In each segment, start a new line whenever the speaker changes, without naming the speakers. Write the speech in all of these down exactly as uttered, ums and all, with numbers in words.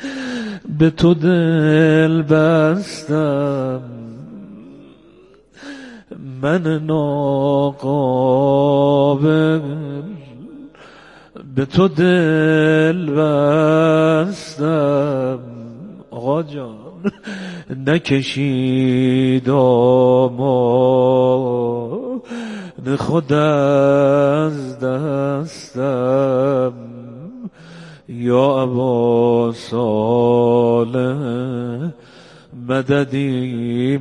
به تو دل بستم من ناقابل، به تو دل بستم آقا جان نکشید آمان خود از دستم. یا ابا صالح مددی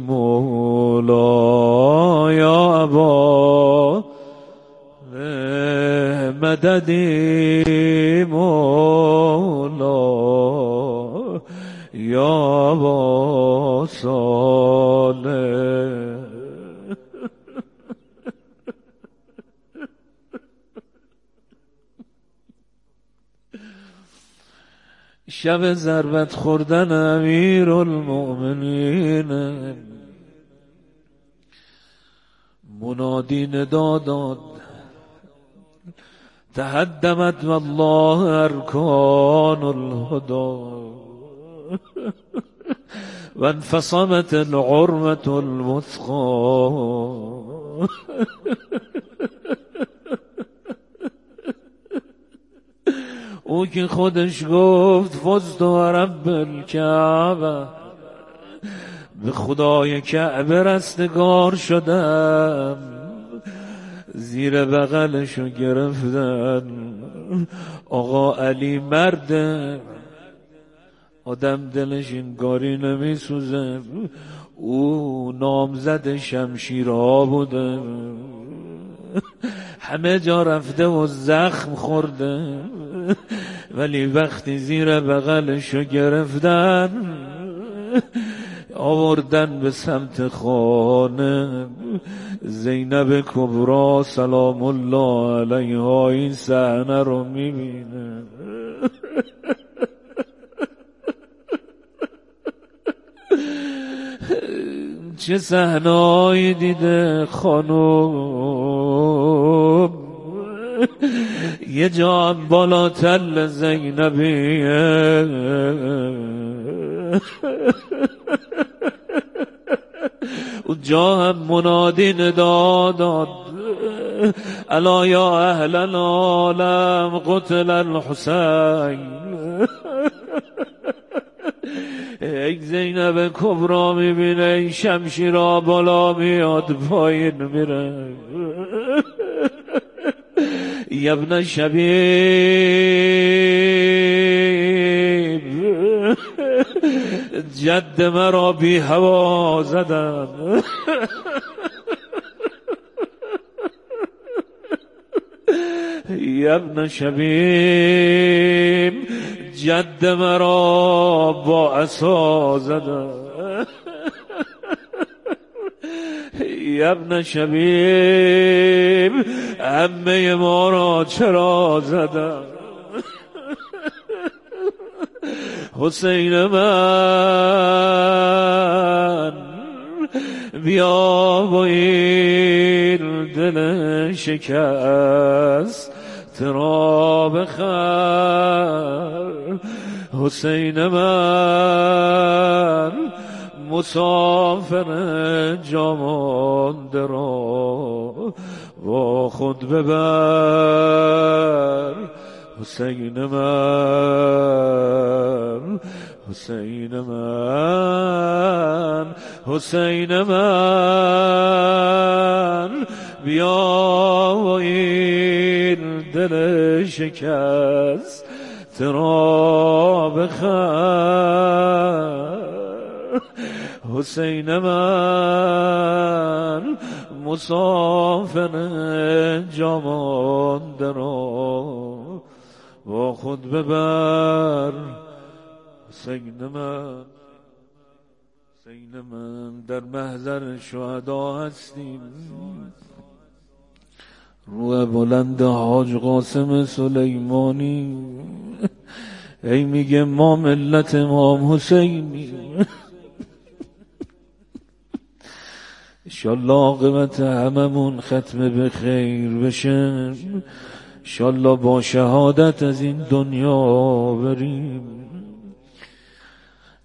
مولا، یا ابا مددی مولا، یا ابا صالح. شب ضربت خوردن امیر المؤمنین منادی ندا داد تهدمت والله ارکان الهدى وانفصمت العروة الوثقى. او که خودش گفت فزت و رب الکعبه، به خدای کعبه رستگار شدم، زیر بغلشو گرفتن. آقا علی مرده، آدم دلش انگاری نمی سوزه، او نامزد شمشیرها بوده، همه جا رفته و زخم خورده، ولی وقتی زیر بغلشو گرفتن آوردن به سمت خانه، زینب کبرا سلام الله علیها این صحنه رو میبینه. چه صحنه‌ای دیده خانم، یه جا بالا تل زینبیه، اونجا هم منادی ندا داد الا یا اهل العالم قتل الحسین. ای زینب کبرا میبینه این شمشیرها بالا میاد پایین میره. یبن شبیب جد مرا بی هوا زدن، یبن شبیب جد مرا با عصا زدن، یبن شبیب عمه ما را چرا زدن. حسین من بیا با این دل شکست ترا بخر. حسین من مسافر جامانده را با خود ببر. حسین من حسین من حسین من بیا و این دل شکست ترا بخر. حسین من مسافر جامانده را با خود ببر. حسین من حسین من در محضر شهدا هستیم، روح بلند حاج قاسم سلیمانی ای میگه ما ملت امام حسینی. انشالله عاقبت هممون ختم به خیر بشه، انشالله با شهادت از این دنیا بریم.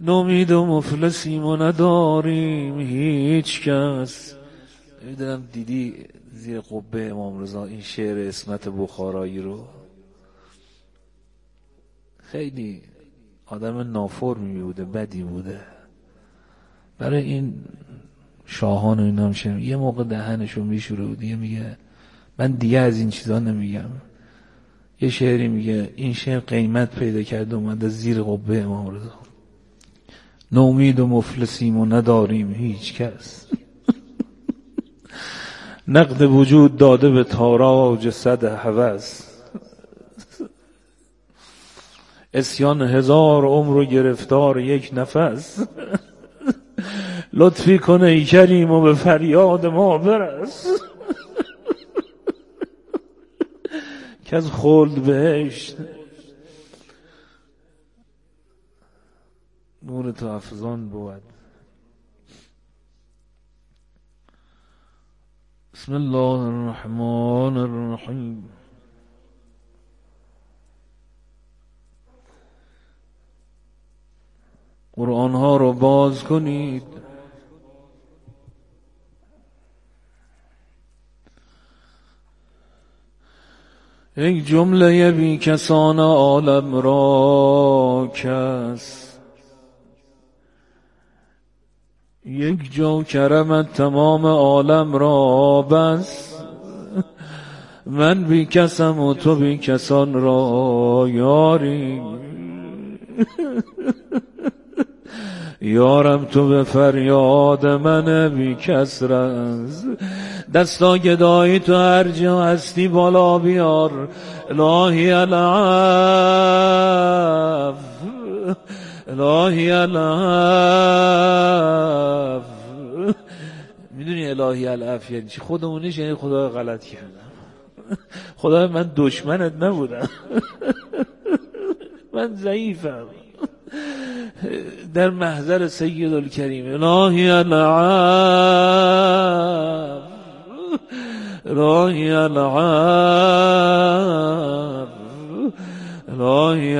نومید و مفلسیم و نداریم هیچ کس. میدونم دیدی زیر قبه امام رضا این شعر اسمت بخارایی رو؟ خیلی آدم نافرمی بوده، بدی بوده. برای این شاهان و اینا هم یه موقع دهنشو میشوره و دیگه میگه من دیگه از این چیزا نمیگم. یه شعری میگه این شعر قیمت پیدا کرده اومده زیر قبه امام رضا. نومید و مفلسیم و نداریم هیچ کس. نقد وجود داده به تاراج صد هوس. اسیان هزار عمر و گرفتار یک نفس. لطفی کنه ای کریم و به فریاد ما برس. که از خلد بهشت نور تو افزان بود. بسم الله الرحمن الرحیم. قرآن ها رو باز کنید. یک جمله بی کسان عالم را کس، یک جو کرمت تمام عالم را بس. من بی کسم و تو بی کسان را یاری. یارم تو به فریاد من بی کس رس. دستا گدایی تو هر جا هستی بالا بیار. الهی العف، الهی العف. میدونی الهی العف یعنی چی؟ خودمونیش یعنی خدا غلط کردم. خدا من دشمنت نبودم. من ضعیفم. در محضر سید الکریم الهی العف، الهی العف، الهی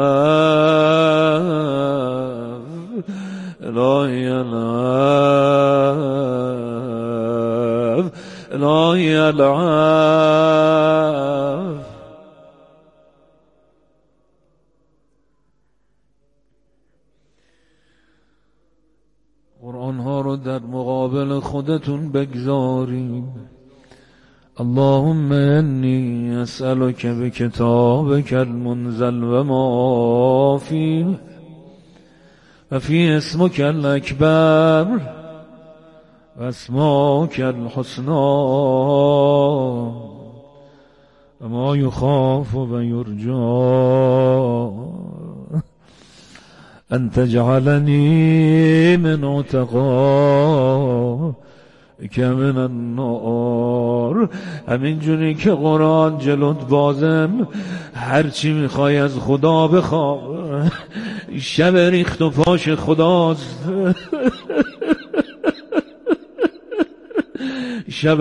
العف، الهی العف، الهی العف. قرآن ها رو در مقابل خودتون بگذارید. اللهم انی اسألک بکتابک المنزل و ما فیه و فی اسمک الاکبر و اسماک الحسنا و ما یخاف و یرجا ان تجعلنی من عتقا که من النار. همین جوری که قرآن جلوت بازم هرچی میخوای از خدا بخوا. شب ریخت و پاش خداست. شب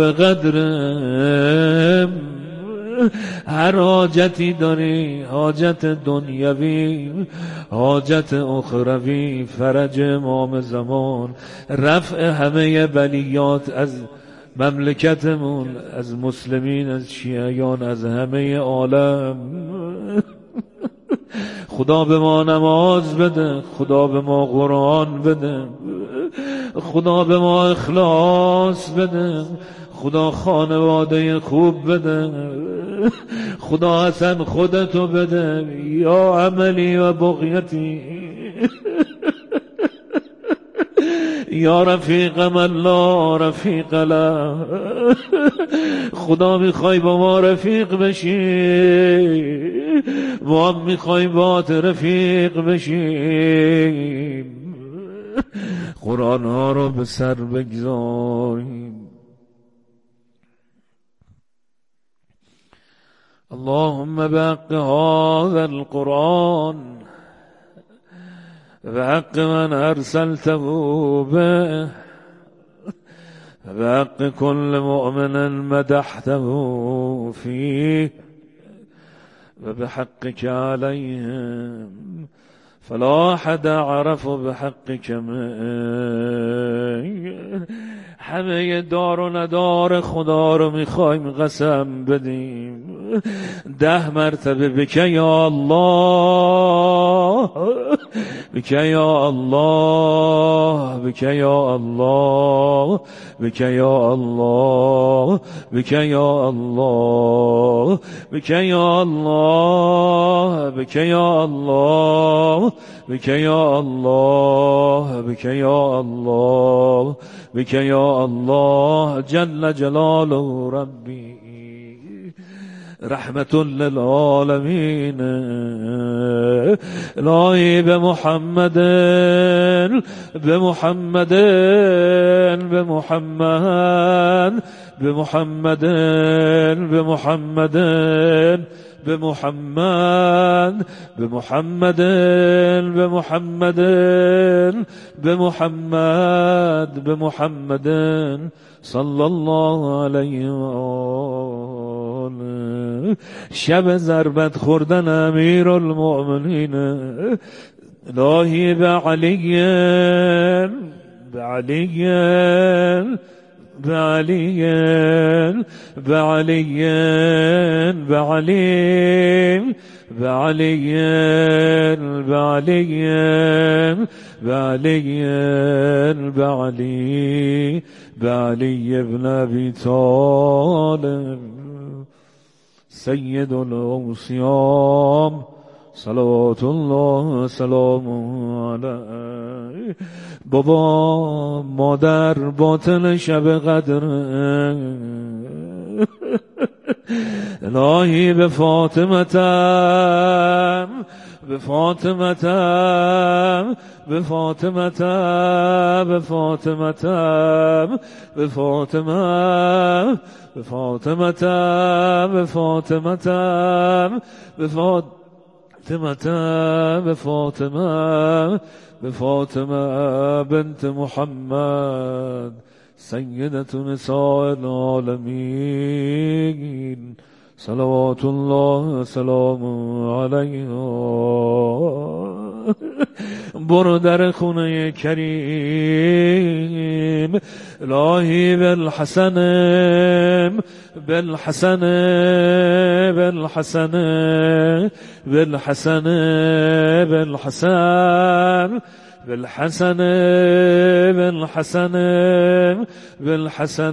قدرم. هر حاجتی داری، حاجت دنیوی، حاجت اخروی، فرج امام زمان، رفع همه بلیات از مملکتمون، از مسلمین، از شیعیان، از همه عالم. خدا به ما نماز بده، خدا به ما قرآن بده، خدا به ما اخلاص بده، خدا خانواده خوب بده، خدا حسن خودتو بده. یا عملی و بغیتی یا رفیق من لا رفیق له. خدا میخوای با ما رفیق بشی، ما هم میخوای با رفیق بشیم. قرآن ها رو به سر بگذاریم. اللهم بحق هذا القرآن بحق من ارسلته به بحق كل مؤمن مدحته فيه وبحقك عليهم فلا حد عرف بحقك من. همه دار و ندار خدا رو میخوایم قسم بدیم، ده مرتبه بکه یا الله، بکه یا الله، بکه یا الله، بکه یا الله، بکه یا الله، بکه یا الله، بکه یا الله، بکه یا الله، بکه یا الله، بکه یا الله جل جلاله ربی رحمت للعالمین. الهی به محمد، به محمد، به محمد، به محمد، به محمد، به محمد، به محمد، به محمد، به محمد، به محمد صلی الله علیه و آله. شب ضربت خوردن امیر المؤمنین الهی به علی، به علی، بعلي بعلي بعلي بعلي بعلي بعلي بعلي بعلي بن أبي طالب سيد الأوصيام صلوات الله سلامه علیه. بابا مادر باطن شب قدر الهی به فاطمتم، به فاطمتم، به فاطمتم، به فاطمتم، به فاطمه، به فاطمتم، به فاطمتم، به فاطمه فاطمة بفاطمة بفاطمة بنت محمد سيدة نساء العالمين صلوات الله سلامه عليها. برو در خونه کریم الهی بالحسن بالحسن بالحسن بالحسن بالحسن بالحسن بالحسن بالحسن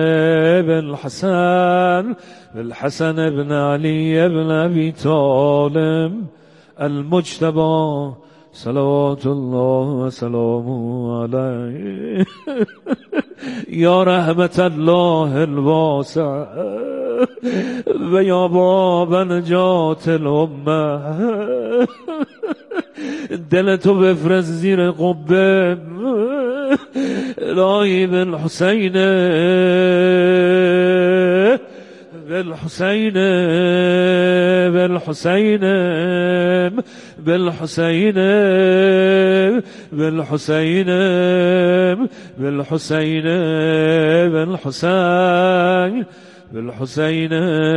بالحسن بالحسن بن علي بن أبي طالب المجتبى صلوات الله وسلامه عليه. يا رحمة الله الواسع ويا باب نجات الأمة دلتو بفرز زیر قبه الهی بالحسین بالحسين بالحسين بالحسين بالحسين بالحسين بالحسين بالحسين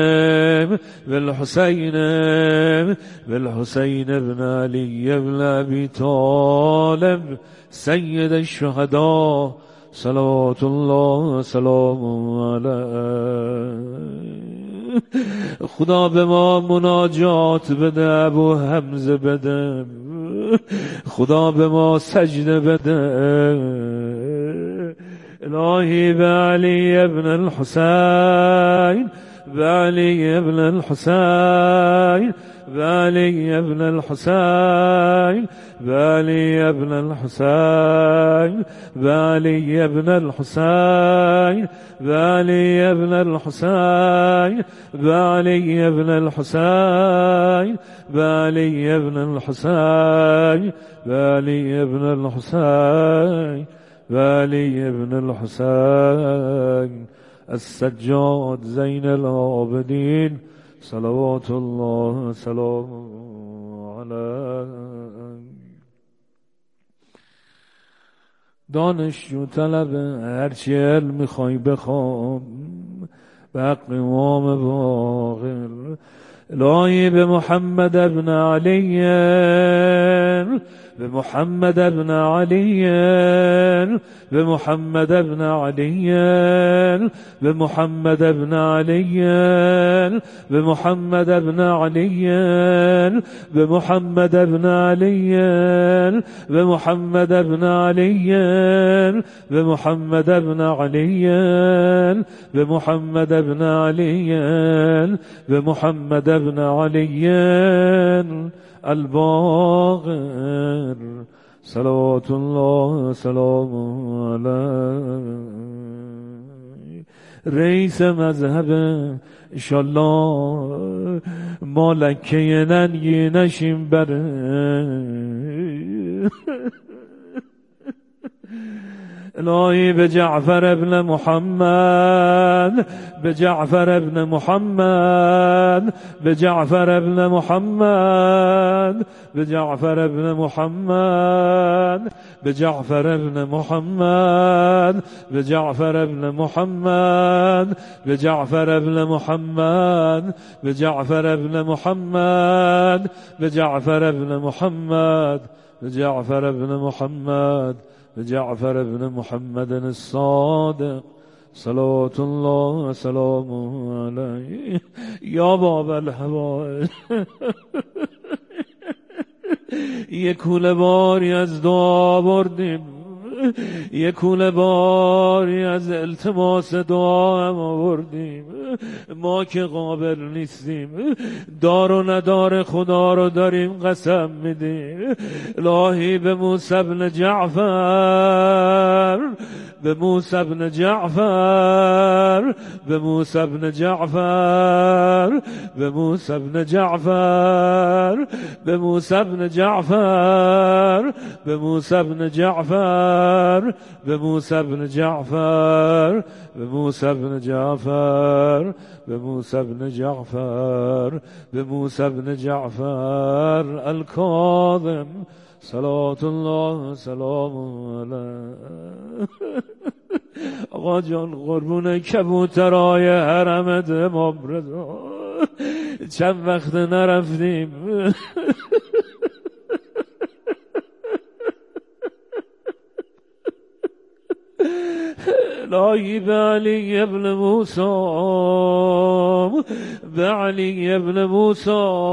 بالحسين بالحسين بن علي بن أبي طالب سيد الشهداء صلوات الله وسلامه علیه. خدا به ما مناجات بده، ابو حمزه بده، خدا به ما سجده بده. الهی به علی ابن الحسین، به علی ابن الحسین، به علی ابن الحسین، به علی ابن الحسین، به علی ابن الحسین، به علی ابن الحسین، به علی ابن الحسین، به علی ابن الحسین، به علی ابن الحسین، به علی ابن الحسین السجاد زین العابدین صلوات الله وسلامه علیه. دانشجو طلب هرچی علم میخوای بخوام به حق امام باقر. الهی به محمد ابن علی بمحمد ابن علي بمحمد ابن علي بمحمد ابن علي بمحمد ابن علي بمحمد ابن علي بمحمد ابن علي بمحمد ابن علي بمحمد ابن علي بمحمد ابن علي الباقر صلوات الله سلامه علیه. رئیس مذهب انشالله ما لکه ننگی نشیم بره الهی به جعفر ابن محمد به جعفر ابن محمد به جعفر ابن محمد به جعفر ابن محمد به جعفر ابن محمد به جعفر ابن محمد به جعفر ابن محمد به جعفر ابن محمد به جعفر ابن محمد به جعفر ابن محمد جعفر ابن محمد الصادق صلوات الله وسلامه علیه. یا باب الهوائج یک کوله باری از دعا بردیم، یک کوله باری از التماس دعا هم آوردیم. ما که قابل نیستیم، دار و ندار خدا رو داریم قسم میدیم. الهی به موسی بن جعفر به موسی بن جعفر به موسی بن جعفر به موسی بن جعفر به موسی بن جعفر به موسی بن جعفر به موسی بن جعفر به موسی بن جعفر به موسی بن جعفر به موسی بن جعفر الکاظم صلوات الله سلامه علیه. آقا جان قربون کبوترای حرمت امام رضا چند وقت نرفتیم. الهی به علی ابن موسی به علی ابن موسی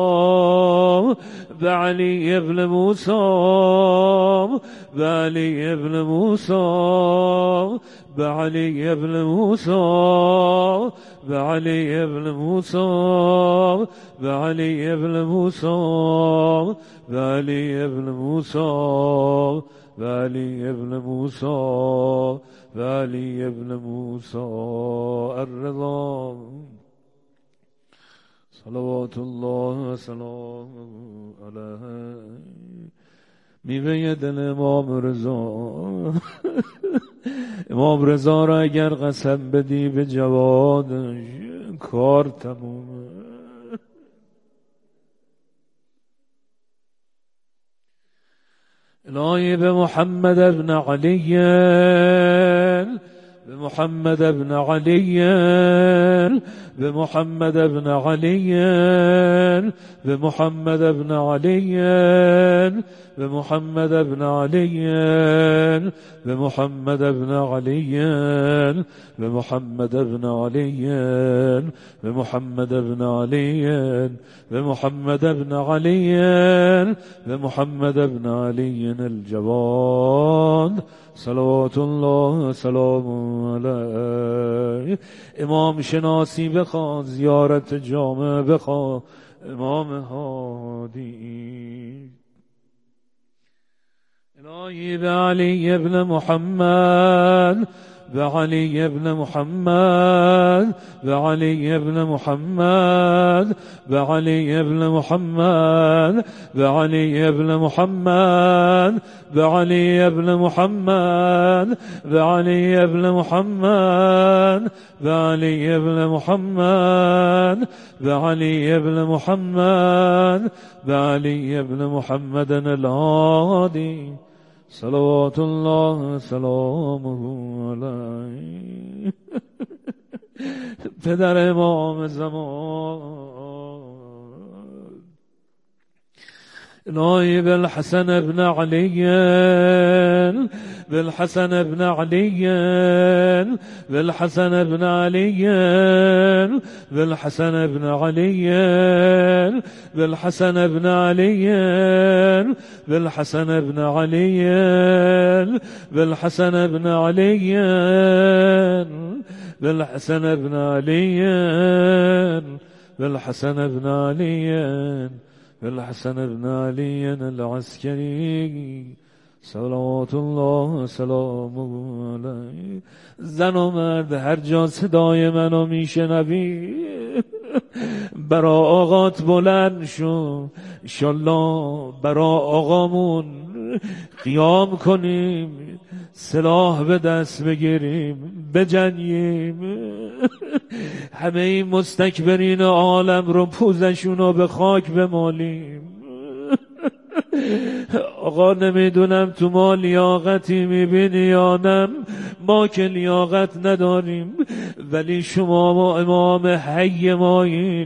به علی ابن موسی به علی ابن موسی به علی ابن موسی به علی ابن موسی به علی ابن موسی به علی ابن موسی به علی ابن موسی به علی ابن موسی الرضا صلوات الله و سلام علیه. میوه دل امام رضا امام رضا را اگر قسم بدی به جوادش کار تمومه. الهی به محمد ابن علی به محمد ابن علی به محمد ابن علی به محمد ابن علی به محمد ابن علی به محمد ابن علی به محمد ابن علی به محمد ابن علی به محمد ابن علی به محمد ابن علی الجواد صلوات الله سلام علیه. امام شناسی بخواه، زیارت جامع بخواه، امام هادی. الهی به علی ابن محمد به علی ابن محمد به علی ابن محمد به علی ابن محمد به علی ابن محمد به علی ابن محمد به علی ابن محمد به علی ابن محمد به علی ابن محمد به علی ابن محمد الهادی صلوات الله سلامه علیه. پدر امام زمان الهی بالحسن ابن علی بالحسن ابن علی بالحسن ابن علی بالحسن ابن علی بالحسن ابن علی بالحسن ابن علی بالحسن ابن علی بالحسن ابن علی بالحسن ابن علی بالحسن ابن علی العسکری صلوات الله سلامه علیه. زن و مرد هر جا صدای منو میشنوی برا آقات بلند شو، انشالله برا آقامون قیام کنیم، سلاح به دست بگیریم، بجنگیم، همه این مستکبرین عالم رو پوزشونو به خاک بمالیم. آقا نمیدونم تو ما لیاقتی میبینی یا نم، ما که لیاقت نداریم، ولی شما ما امام حی مایین،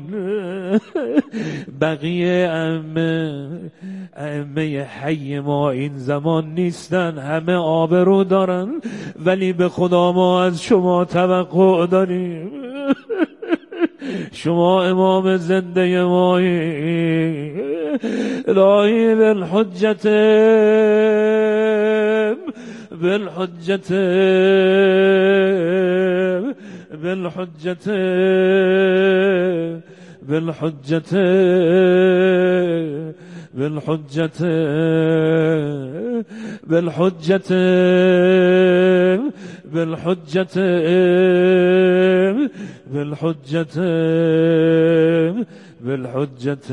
بقیه ائمه ائمه حی ما این زمان نیستن، همه آبرو دارن، ولی به خدا ما از شما توقع داریم. شما امام زنده مایی، الهی بالحجت بالحجت بالحجت بالحجت بالحجت بالحجت بالحجت بالحجت بالحجت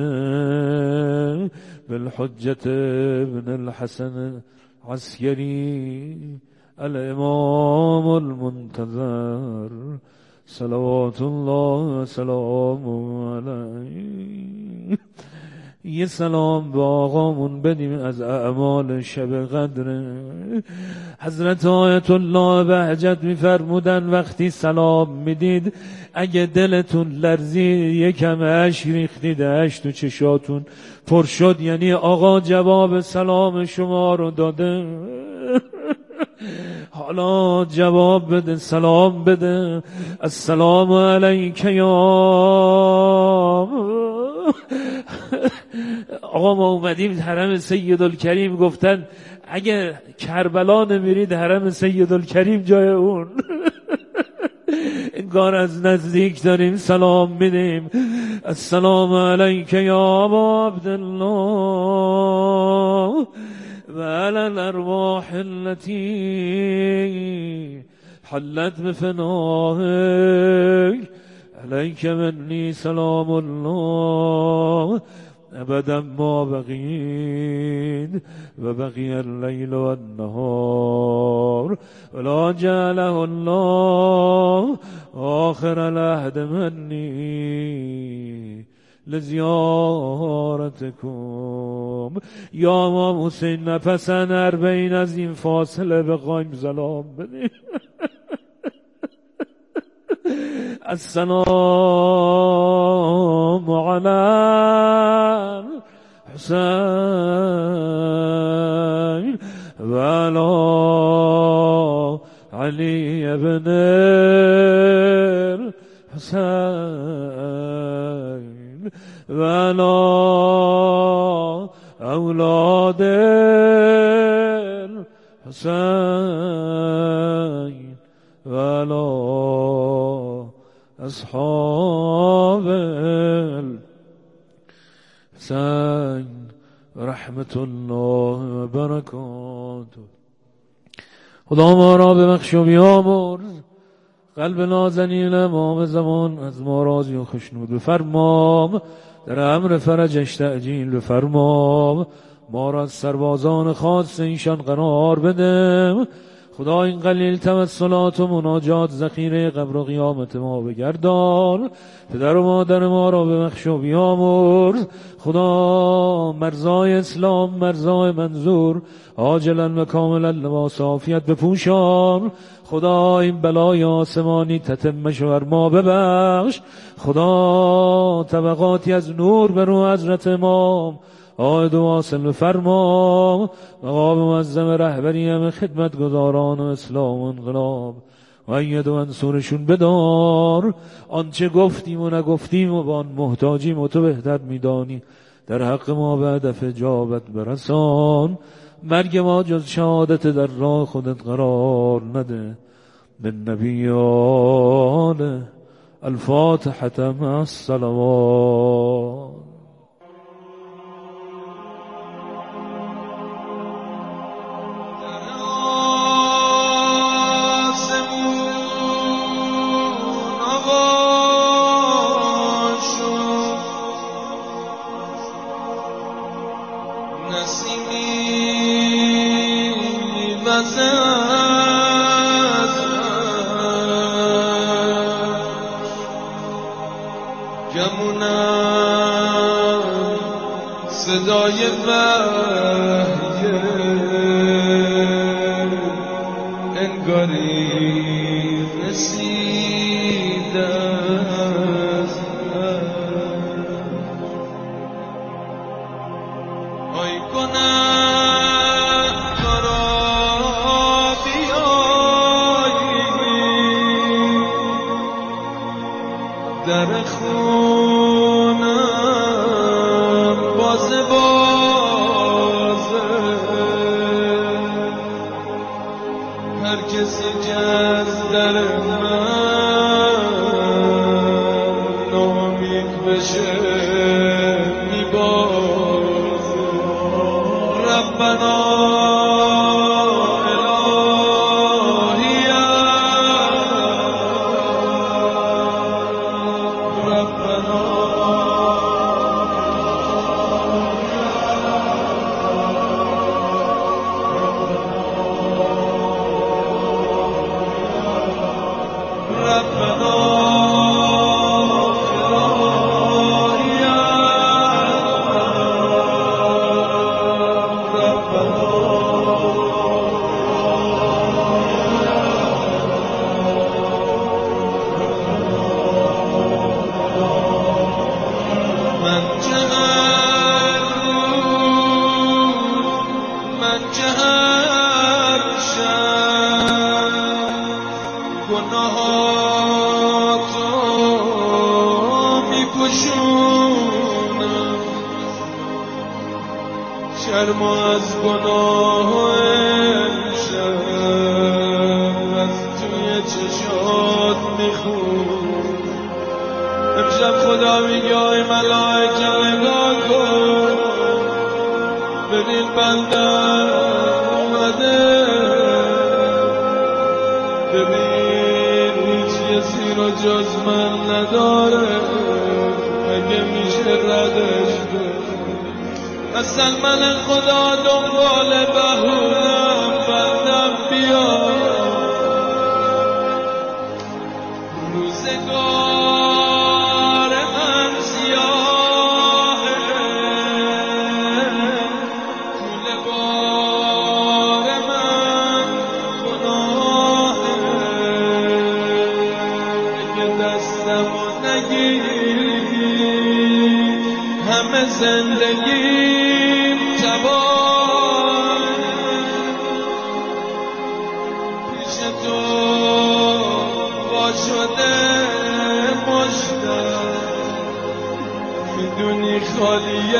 بالحجت ابن الحسن عسكري الامام المنتظر صلوات الله سلامه علیه. یه سلام به آقامون بدیم از اعمال شب قدر. حضرت آیت الله بهجت میفرمودن وقتی سلام میدید اگه دلتون لرزید یکم اشک ریختید، اشک تو چشاتون پر شد، یعنی آقا جواب سلام شما رو داده. حالا جواب بده، سلام بده. السلام علیک یا آقا ما اومدیم حرم سیدالکریم، گفتن اگه کربلا نمیرید حرم سیدالکریم جای اون. انگار از نزدیک داریم سلام میدیم. السلام علیک یا ابا عبدالله و علی الارواح التي حلت بفنائك علیک منی سلام الله ابدا ما بقید و بقی اللیل و النهار ولا جعله الله آخر العهد منی لزیارتکم. یا امام حسین نفسن اربعین از این فاصله بخوایم سلام بدیم. السلام علی الحسین و علی علی ابن الحسین و علی اولاد الحسین و علی اصحاب الحسین رحمت الله و برکاته. خدا ما را ببخش و بیامرز، قلب نازنین امام زمان از ما راضی و خشنود بفرما، در امر فرجش تعجیل بفرما، ما را از سربازان خاص ایشان قرار بده. خدا این قلیل توسلات و مناجات ذخیره قبر و قیامت ما بگردان. پدر و مادر ما را ببخش و بیامرز. خدا مرزای اسلام، مرزای منظور عاجلا و کاملا لباس عافیت بپوشان. خدا این بلای آسمانی تتمش بر ما ببخش. خدا طبقاتی از نور بر رو حضرت امام قائد و واصل فرما، مقام معظم رهبری همه خدمتگزاران و اسلام و انقلاب و اید و انصورشون بدار. آنچه گفتیم و نگفتیم و با آن محتاجیم و تو بهتر میدانی، در حق ما به هدف اجابت برسان. مرگ ما جز شهادت در راه خودت قرار نده. بالنبیان الفاتحة مع الصلوات.
صدای وحی انگاری رسیده است. آی گنه‌کارا بیایید، در خونم باز بازه. هر کسی که از در من ناامید بشه میبازه. ربنا شرم از گناه امشب از توی چشات میخون. امشب خدا میگه ای ملائکه نگاه کن، ببین بندم اومده، ببین هیچ کسی رو جز من نداره، مگه میشه ردش کنه؟ اصل من خدا دنبال بهونم بندم بیا. روزگار من سیاهه، طول بار من گناهه. اگه دستمو نگیری همه زندگیم تباه. پیش تو وا شده مشتم، میدونی خالی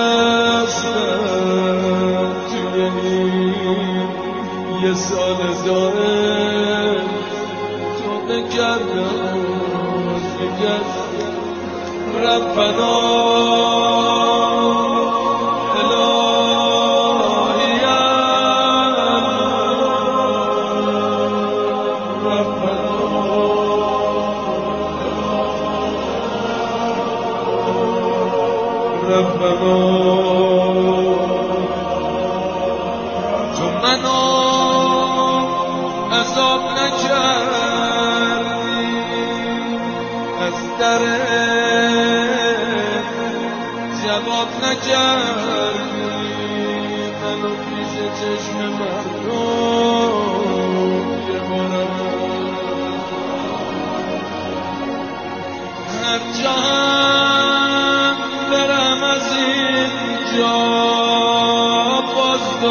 دستم. توی این یه سال داره تو نکردم شکست. ربنا تو منو عذاب نکردی، از در جواب نکردی. منو پیش چشم مردم یه بارم هر جا برم از این جا